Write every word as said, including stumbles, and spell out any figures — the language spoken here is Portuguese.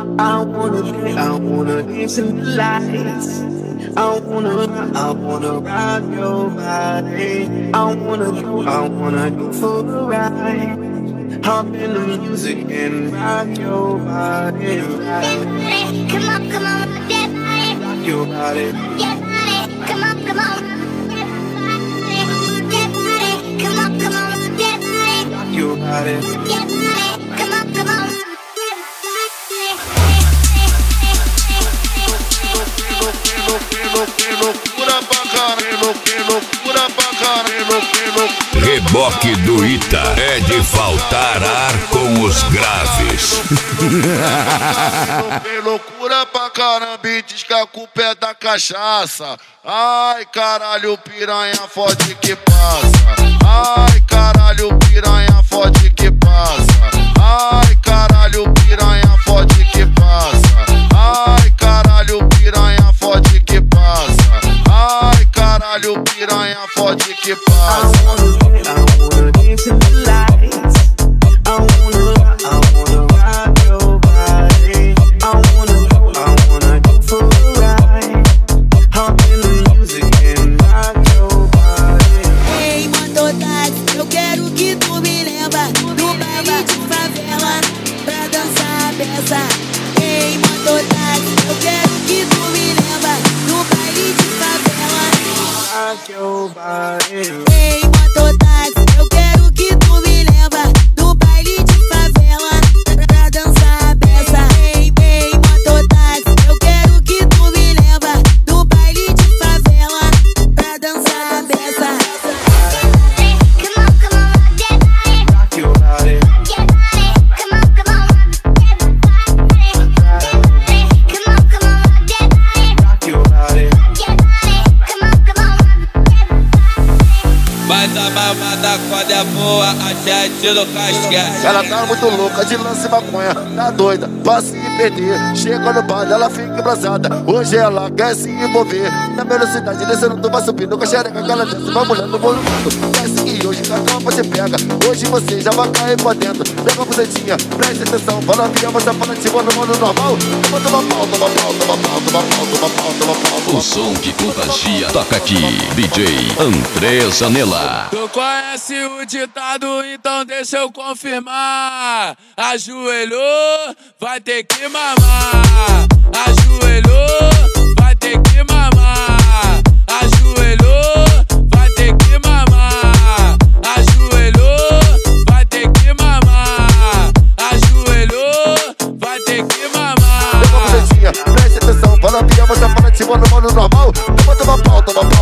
I wanna, I wanna dance in the lights. I wanna, I wanna rock your body. I wanna, I wanna go for the ride. Hop in the music and rock your body. Right. Come on, come on, rock that body. Rock your body. That body. Come on, come on, that body. That body. Come on, come on, rock that body. Rock your body. That body. Come on, come on. Reboque do Ita é de faltar ar com os graves. Tem loucura pra caramba e diz que a culpa é da cachaça. Ai caralho, piranha fode que passa. Ai caralho, piranha fode que passa. Ai caralho, piranha fode que passa. Ai caralho, piranha fode que passa. Ai caralho, piranha fode que passa. I wanna dance in the lights. I wanna, I wanna rock your body. I wanna, I wanna go for a ride. Hop in the music and rock your body. Ei, mototáxi, eu quero que tu me leva no baile de favela pra dançar a beça. Ei, mototáxi, eu quero que tu me leva no baile de favela. Rock your body. Ei, mototáxi, eu quero que tu me leva no baile de favela pra dançar a beça. Ei, ei, mototáxi, eu quero que tu me leva no baile de favela pra dançar a beça. Come on, come on, rock that body. Rock your body. That body. Come on, come on, rock that body. Come on, come on, rock that body. Rock your body. That body. Come on, come on, rock that body. Mas a mamada quando é boa, a gente no casquete. Ela tá muito louca de lance e maconha, tá doida pra se perder. Chega no bar, ela fica embrasada. Hoje ela quer se envolver. Na velocidade descendo, tu vai subindo com a xereca que ela desce, vai mulher no movimento. Desce que hoje na cama você pega. Hoje você já vai cair pra dentro. Pega a buzetinha, presta atenção. Fala via, você fala tipo no modo normal. Toma, toma pau, toma pau, toma pau, toma pau, toma pau, toma pau. O som que contagia toca aqui. D J André Zanella. Tu conhece o ditado, então deixa eu confirmar. Ajoelhou, vai ter que mamar. Ajoelhou, vai ter que mamar. Ajoelhou, vai ter que mamar. Ajoelhou, vai ter que mamar. Ajoelhou, vai ter que mamar. Pega a buzetinha, presta atenção. Fala via, você fala tipo no modo normal. Toma, toma pau, toma pau.